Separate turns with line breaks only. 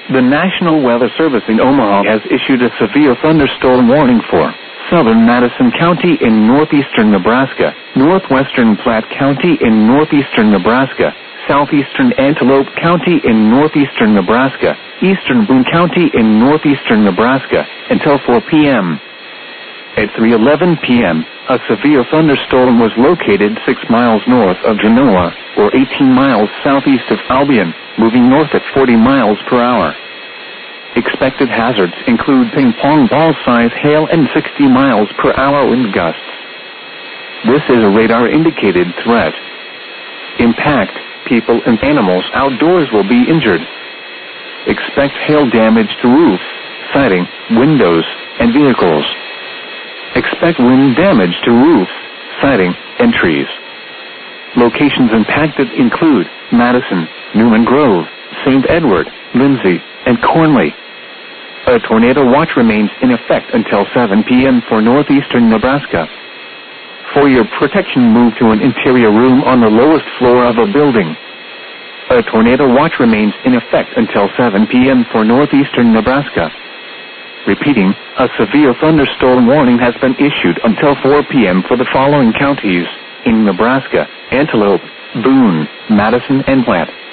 The National Weather Service in Omaha has issued a severe thunderstorm warning for southern Madison County in northeastern Nebraska, northwestern Platte County in northeastern Nebraska, southeastern Antelope County in northeastern Nebraska, eastern Boone County in northeastern Nebraska, until 4 p.m. At 3:11 p.m., a severe thunderstorm was located 6 miles north of Genoa, or 18 miles southeast of Albion, moving north at 40 miles per hour. Expected hazards include ping-pong ball-size hail and 60 miles per hour wind gusts. This is a radar-indicated threat. Impact, people and animals outdoors will be injured. Expect hail damage to roofs, siding, windows, and vehicles. Expect wind damage to roofs, siding, and trees. Locations impacted include Madison, Newman Grove, St. Edward, Lindsay, and Cornley. A tornado watch remains in effect until 7 p.m. for northeastern Nebraska. For your protection, move to an interior room on the lowest floor of a building. A tornado watch remains in effect until 7 p.m. for northeastern Nebraska. Repeating, a severe thunderstorm warning has been issued until 4 p.m. for the following counties in Nebraska: Antelope, Boone, Madison, and Platte.